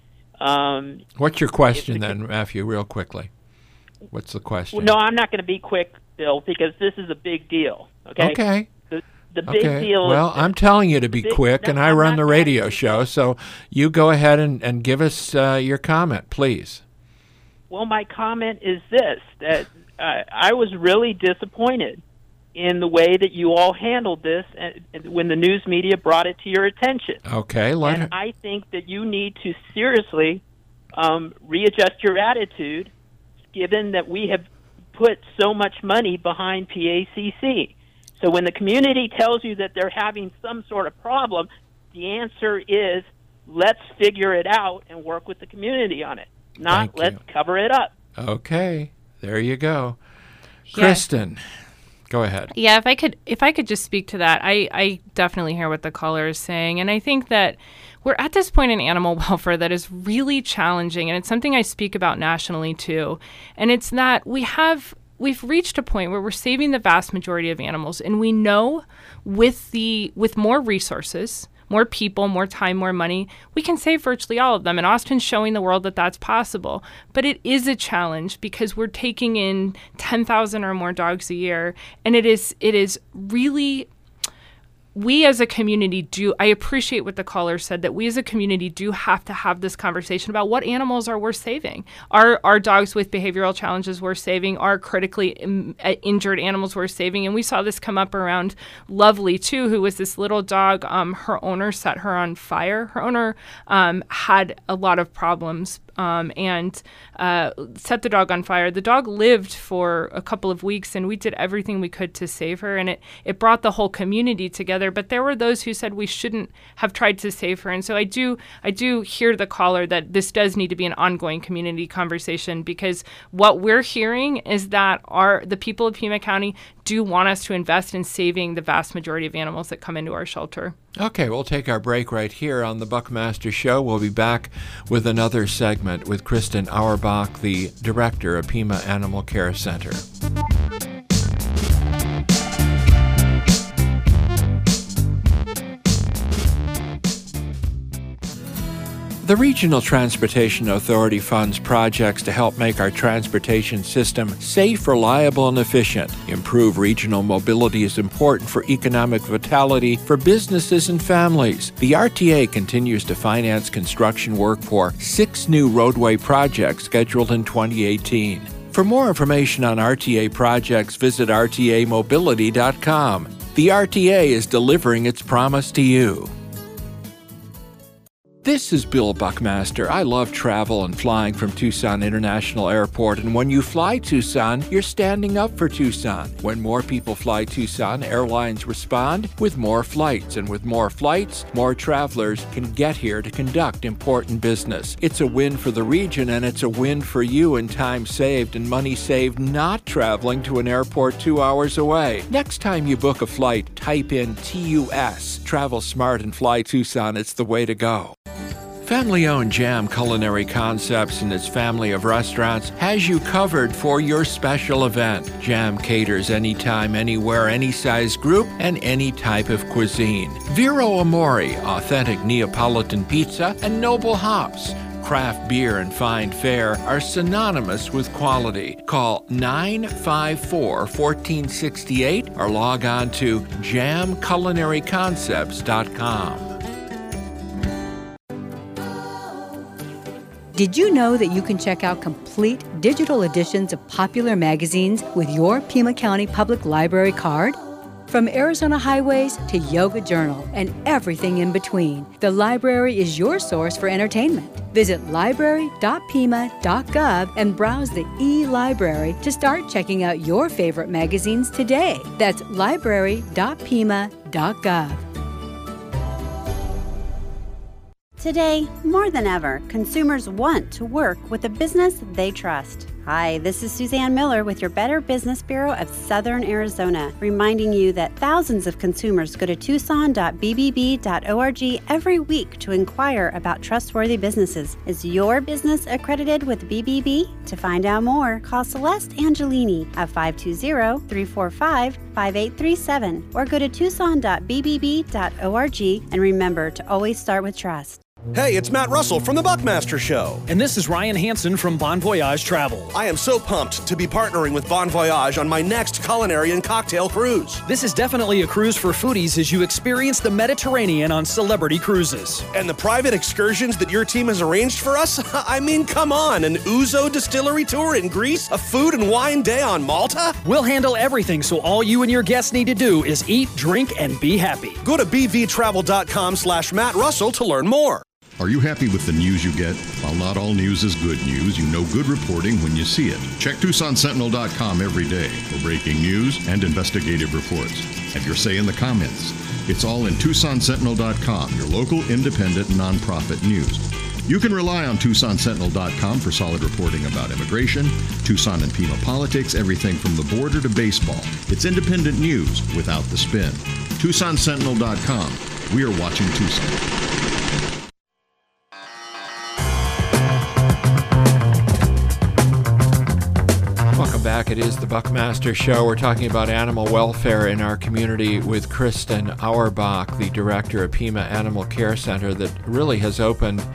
Um, What's your question then, Matthew, real quickly? What's the question? Well, no, I'm not going to be quick, Bill, because this is a big deal. Okay. Okay. The, the big okay. deal. Well, is I'm telling you to be big, quick, no, and I I'm run the radio asking. show, so you go ahead and, and give us uh, your comment, please. Well, my comment is this, that uh, I was really disappointed in the way that you all handled this and, and when the news media brought it to your attention. Okay. Let and her. I think that you need to seriously um, readjust your attitude, given that we have put so much money behind P A C C. So when the community tells you that they're having some sort of problem, the answer is let's figure it out and work with the community on it, not Thank let's you. cover it up. Okay. There you go. Yeah. Kristen, go ahead. Yeah, if I could if I could just speak to that. I, I definitely hear what the caller is saying. And I think that we're at this point in animal welfare that is really challenging. And it's something I speak about nationally too. And it's that we have we've reached a point where we're saving the vast majority of animals. And we know with the with more resources, more people, more time, more money, we can save virtually all of them. And Austin's showing the world that that's possible. But it is a challenge because we're taking in ten thousand or more dogs a year. And it is it is really, we as a community do, I appreciate what the caller said, that we as a community do have to have this conversation about what animals are worth saving. Are, are dogs with behavioral challenges worth saving? Are critically im- injured animals worth saving? And we saw this come up around Lovely, too, who was this little dog. Um, her owner set her on fire. Her owner um, had a lot of problems um, and uh, set the dog on fire. The dog lived for a couple of weeks, and we did everything we could to save her. And it, it brought the whole community together. But there were those who said we shouldn't have tried to save her. And so I do I do hear the caller that this does need to be an ongoing community conversation, because what we're hearing is that our the people of Pima County do want us to invest in saving the vast majority of animals that come into our shelter. Okay, we'll take our break right here on the Buckmaster Show. We'll be back with another segment with Kristen Auerbach, the director of Pima Animal Care Center. The Regional Transportation Authority funds projects to help make our transportation system safe, reliable, and efficient. Improve regional mobility is important for economic vitality for businesses and families. The R T A continues to finance construction work for six new roadway projects scheduled in twenty eighteen. For more information on R T A projects, visit R T A mobility dot com. The R T A is delivering its promise to you. This is Bill Buckmaster. I love travel and flying from Tucson International Airport, and when you fly Tucson, you're standing up for Tucson. When more people fly Tucson, airlines respond with more flights, and with more flights, more travelers can get here to conduct important business. It's a win for the region, and it's a win for you in time saved and money saved not traveling to an airport two hours away. Next time you book a flight, type in T U S. Travel smart and fly Tucson. It's the way to go. Family-owned Jam Culinary Concepts and its family of restaurants has you covered for your special event. Jam caters anytime, anywhere, any size group, and any type of cuisine. Vero Amore, authentic Neapolitan pizza, and Noble Hops. Craft beer and fine fare are synonymous with quality. Call nine five four, one four six eight or log on to jam culinary concepts dot com. Did you know that you can check out complete digital editions of popular magazines with your Pima County Public Library card? From Arizona highways to Yoga Journal and everything in between, the library is your source for entertainment. Visit library dot pima dot gov and browse the e-library to start checking out your favorite magazines today. That's library dot pima dot gov. Today, more than ever, consumers want to work with a business they trust. Hi, this is Suzanne Miller with your Better Business Bureau of Southern Arizona, reminding you that thousands of consumers go to tucson dot b b b dot org every week to inquire about trustworthy businesses. Is your business accredited with B B B? To find out more, call Celeste Angelini at five two zero, three four five, five eight three seven or go to tucson dot b b b dot org, and remember to always start with trust. Hey, it's Matt Russell from the Buckmaster Show. And this is Ryan Hansen from Bon Voyage Travel. I am so pumped to be partnering with Bon Voyage on my next culinary and cocktail cruise. This is definitely a cruise for foodies as you experience the Mediterranean on Celebrity Cruises. And the private excursions that your team has arranged for us? I mean, come on, an Ouzo distillery tour in Greece? A food and wine day on Malta? We'll handle everything, so all you and your guests need to do is eat, drink, and be happy. Go to b v travel dot com slash Matt Russell to learn more. Are you happy with the news you get? While not all news is good news, you know good reporting when you see it. Check Tucson Sentinel dot com every day for breaking news and investigative reports. Have your say in the comments. It's all in Tucson Sentinel dot com, your local independent nonprofit news. You can rely on Tucson Sentinel dot com for solid reporting about immigration, Tucson and Pima politics, everything from the border to baseball. It's independent news without the spin. Tucson Sentinel dot com. We are watching Tucson. Welcome back. It is the Buckmaster Show. We're talking about animal welfare in our community with Kristen Auerbach, the director of Pima Animal Care Center that really has opened,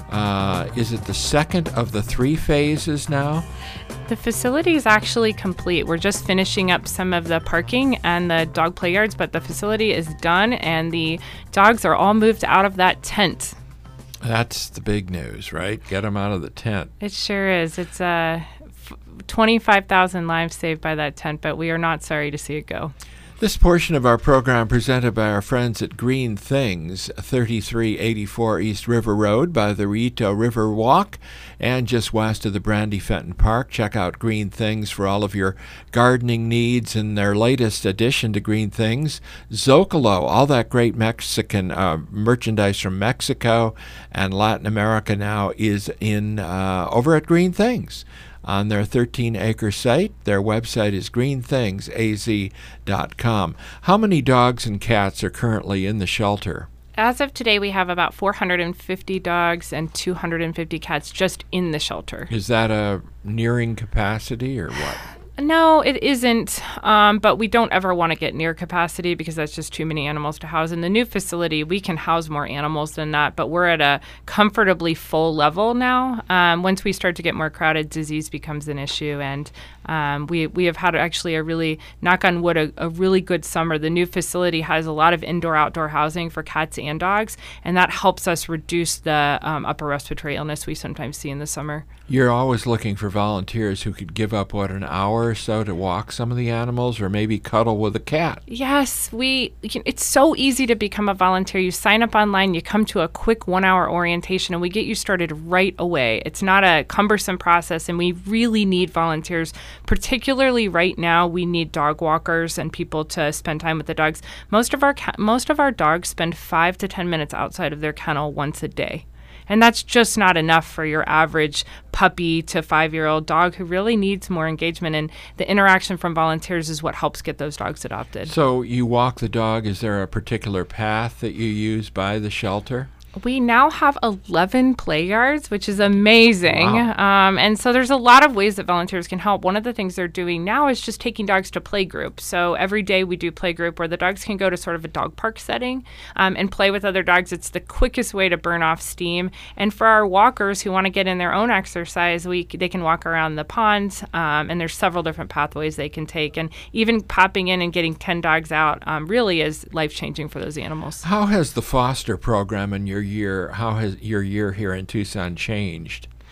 uh, is it the second of the three phases now? The facility is actually complete. We're just finishing up some of the parking and the dog play yards, but the facility is done and the dogs are all moved out of that tent. That's the big news, right? Get them out of the tent. It sure is. It's uh, f- twenty-five thousand lives saved by that tent, but we are not sorry to see it go. This portion of our program presented by our friends at Green Things, thirty-three eighty-four East River Road by the Rito River Walk and just west of the Brandy Fenton Park. Check out Green Things for all of your gardening needs and their latest addition to Green Things, Zocalo, all that great Mexican uh, merchandise from Mexico and Latin America now is in uh, over at Green Things. On their thirteen-acre site. Their website is green things a z dot com. How many dogs and cats are currently in the shelter? As of today, we have about four hundred fifty dogs and two hundred fifty cats just in the shelter. Is that a nearing capacity or what? No, it isn't, um, but we don't ever want to get near capacity because that's just too many animals to house. In the new facility, we can house more animals than that, but we're at a comfortably full level now. Um, once we start to get more crowded, disease becomes an issue, and um, we we have had actually a really, knock on wood, a, a really good summer. The new facility has a lot of indoor-outdoor housing for cats and dogs, and that helps us reduce the um, upper respiratory illness we sometimes see in the summer. You're always looking for volunteers who could give up, what, an hour or so to walk some of the animals or maybe cuddle with a cat. Yes, we. It's so easy to become a volunteer. You sign up online, you come to a quick one-hour orientation, and we get you started right away. It's not a cumbersome process, and we really need volunteers. Particularly right now, we need dog walkers and people to spend time with the dogs. Most of our ca- most of our dogs spend five to ten minutes outside of their kennel once a day. And that's just not enough for your average puppy to five-year-old dog who really needs more engagement. And the interaction from volunteers is what helps get those dogs adopted. So you walk the dog. Is there a particular path that you use by the shelter? We now have eleven play yards, which is amazing. Wow. Um, and so there's a lot of ways that volunteers can help. One of the things they're doing now is just taking dogs to play group. So every day we do play group where the dogs can go to sort of a dog park setting um, and play with other dogs. It's the quickest way to burn off steam. And for our walkers who want to get in their own exercise, we they can walk around the pond, um, and there's several different pathways they can take. And even popping in and getting ten dogs out um, really is life-changing for those animals. How has the foster program in your year, how has your year here in Tucson changed?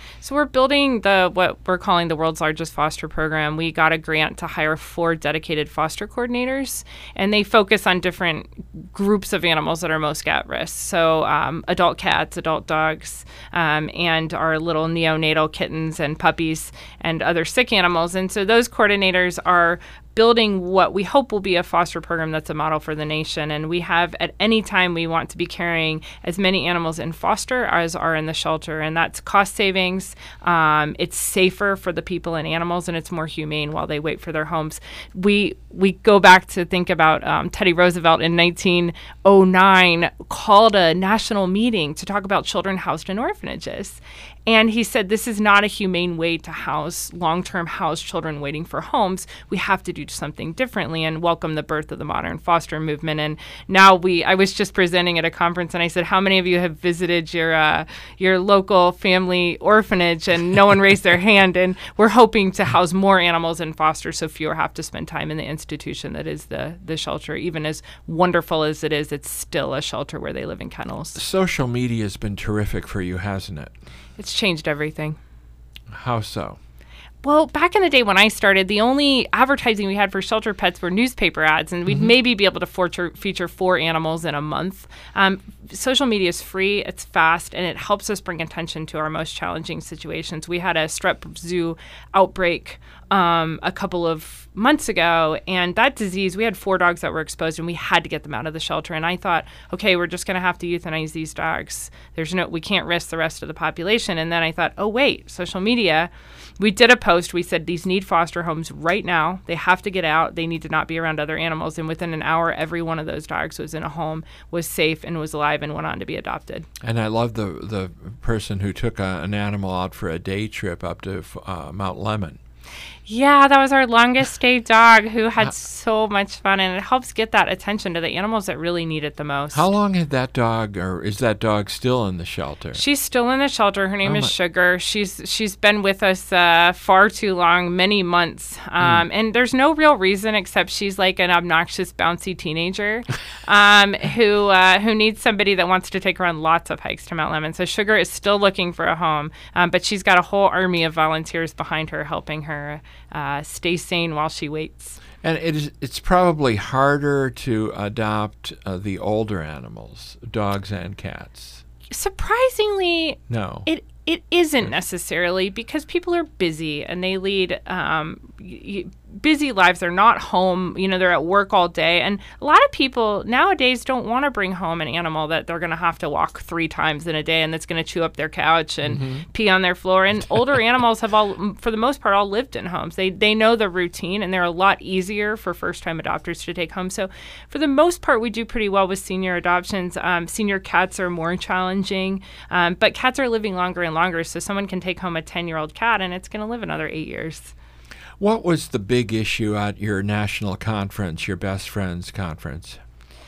So we're building the what we're calling the world's largest foster program. We got a grant to hire four dedicated foster coordinators, and they focus on different groups of animals that are most at risk. So um, adult cats, adult dogs, um, and our little neonatal kittens and puppies and other sick animals. And so those coordinators are building what we hope will be a foster program that's a model for the nation. And we have, at any time, we want to be carrying as many animals in foster as are in the shelter. And that's cost savings. Um, it's safer for the people and animals, and it's more humane while they wait for their homes. We we go back to think about um, Teddy Roosevelt in nineteen oh nine called a national meeting to talk about children housed in orphanages. And he said, this is not a humane way to house, long-term house children waiting for homes. We have to do something differently, and welcome the birth of the modern foster movement. And now we, I was just presenting at a conference, and I said, how many of you have visited your uh, your local family orphanage? And no one raised their hand. And we're hoping to house more animals in foster so fewer have to spend time in the institution that is the, the shelter. Even as wonderful as it is, it's still a shelter where they live in kennels. Social media has been terrific for you, hasn't it? It's changed everything. How so? Well, back in the day when I started, the only advertising we had for shelter pets were newspaper ads, and we'd mm-hmm. maybe be able to feature, feature four animals in a month. Um, social media is free, it's fast, and it helps us bring attention to our most challenging situations. We had a strep zoo outbreak um, a couple of months ago, and that disease, we had four dogs that were exposed, and we had to get them out of the shelter. And I thought, okay, we're just going to have to euthanize these dogs. There's no, we can't risk the rest of the population. And then I thought, oh wait, social media. We did a post. We said these need foster homes right now. They have to get out. They need to not be around other animals. And within an hour, every one of those dogs was in a home, was safe, and was alive, and went on to be adopted. And I love the the person who took a, an animal out for a day trip up to uh, Mount Lemmon. Yeah, that was our longest stay dog who had so much fun, and it helps get that attention to the animals that really need it the most. How long had that dog, or is that dog still in the shelter? She's still in the shelter. Her name oh is my. Sugar. She's she's been with us uh, far too long, many months, um, mm. and there's no real reason except she's like an obnoxious, bouncy teenager um, who uh, who needs somebody that wants to take her on lots of hikes to Mount Lemmon. So Sugar is still looking for a home, um, but she's got a whole army of volunteers behind her helping her Uh, stay sane while she waits. And it is, it's probably harder to adopt uh, the older animals, dogs and cats. Surprisingly, no. It it isn't necessarily, because people are busy and they lead um, y- y- busy lives. They're not home. You know, they're at work all day. And a lot of people nowadays don't want to bring home an animal that they're going to have to walk three times in a day and that's going to chew up their couch and mm-hmm. pee on their floor. And older animals have all, for the most part, all lived in homes. They they know the routine, and they're a lot easier for first-time adopters to take home. So for the most part, we do pretty well with senior adoptions. Um, senior cats are more challenging, um, but cats are living longer and longer. So someone can take home a ten-year-old cat, and it's going to live another eight years. What was the big issue at your national conference, your Best Friends conference?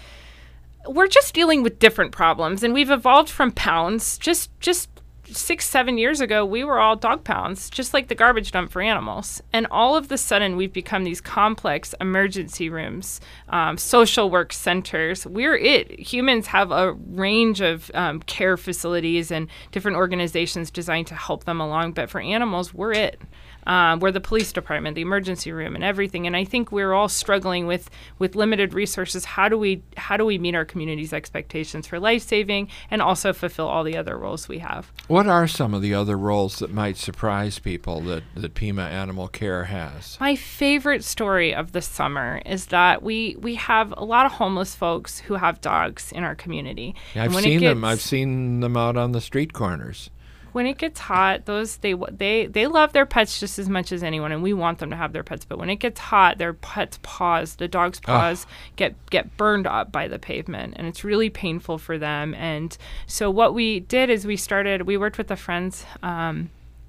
We're just dealing with different problems, and we've evolved from pounds. Just just six, seven years ago, we were all dog pounds, just like the garbage dump for animals. And all of the sudden, we've become these complex emergency rooms, um, social work centers. We're it. Humans have a range of um, care facilities and different organizations designed to help them along, but for animals, we're it. Um, we're the police department, the emergency room, and everything. And I think we're all struggling with, with limited resources. How do we how do we meet our community's expectations for life saving and also fulfill all the other roles we have? What are some of the other roles that might surprise people that, that Pima Animal Care has? My favorite story of the summer is that we we have a lot of homeless folks who have dogs in our community. Yeah, I've seen them. I've seen them out on the street corners. When it gets hot, those they they they love their pets just as much as anyone, and we want them to have their pets. But when it gets hot, their pets' paws, the dog's paws, oh. get get burned up by the pavement, and it's really painful for them. And so what we did is we started. We worked with the Friends. Um,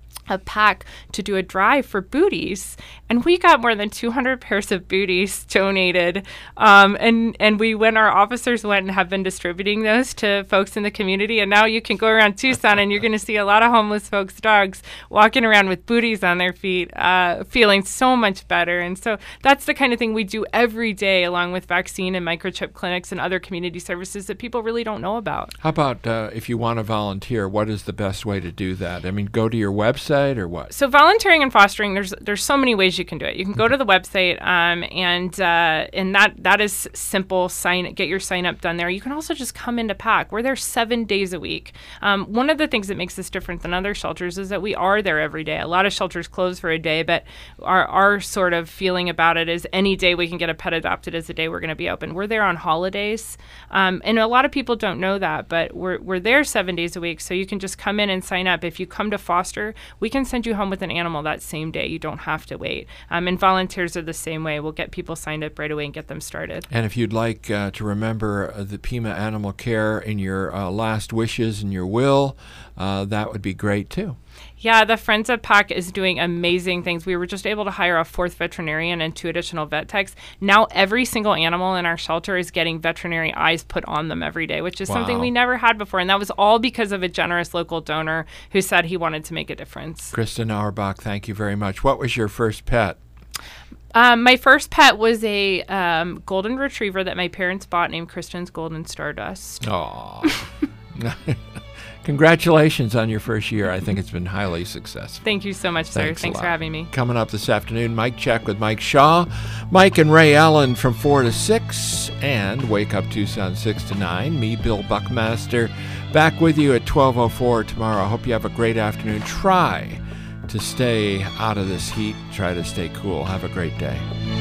a pack to do a drive for booties, and we got more than two hundred pairs of booties donated, um, and and we when our officers went and have been distributing those to folks in the community, and now you can go around Tucson and you're going to see a lot of homeless folks' dogs walking around with booties on their feet, uh, feeling so much better. And so that's the kind of thing we do every day, along with vaccine and microchip clinics and other community services that people really don't know about. How about uh, if you want to volunteer, what is the best way to do that? I mean, go to your website or what? So volunteering and fostering, there's there's so many ways you can do it. You can go to the website, um, and uh, and that that is simple. Sign get your sign up done there. You can also just come into PAC. We're there seven days a week. Um, one of the things that makes us different than other shelters is that we are there every day. A lot of shelters close for a day, but our our sort of feeling about it is any day we can get a pet adopted is the day we're going to be open. We're there on holidays, um, and a lot of people don't know that, but we're we're there seven days a week. So you can just come in and sign up. If you come to foster, we can send you home with an animal that same day. You don't have to wait. Um, and volunteers are the same way. We'll get people signed up right away and get them started. And if you'd like uh, to remember uh, the Pima Animal Care in your uh, last wishes and your will, uh, that would be great too. Yeah, the Friends of PAC is doing amazing things. We were just able to hire a fourth veterinarian and two additional vet techs. Now every single animal in our shelter is getting veterinary eyes put on them every day, which is Wow. something we never had before. And that was all because of a generous local donor who said he wanted to make a difference. Kristen Auerbach, thank you very much. What was your first pet? Um, my first pet was a um, golden retriever that my parents bought named Kristen's Golden Stardust. Aw. Congratulations on your first year. I think it's been highly successful. Thank you so much, sir. Thanks, Thanks a for lot. having me. Coming up this afternoon, Mike Check with Mike Shaw, Mike and Ray Allen from four to six, and Wake Up Tucson six to nine. Me, Bill Buckmaster, back with you at twelve oh four tomorrow. I hope you have a great afternoon. Try to stay out of this heat. Try to stay cool. Have a great day.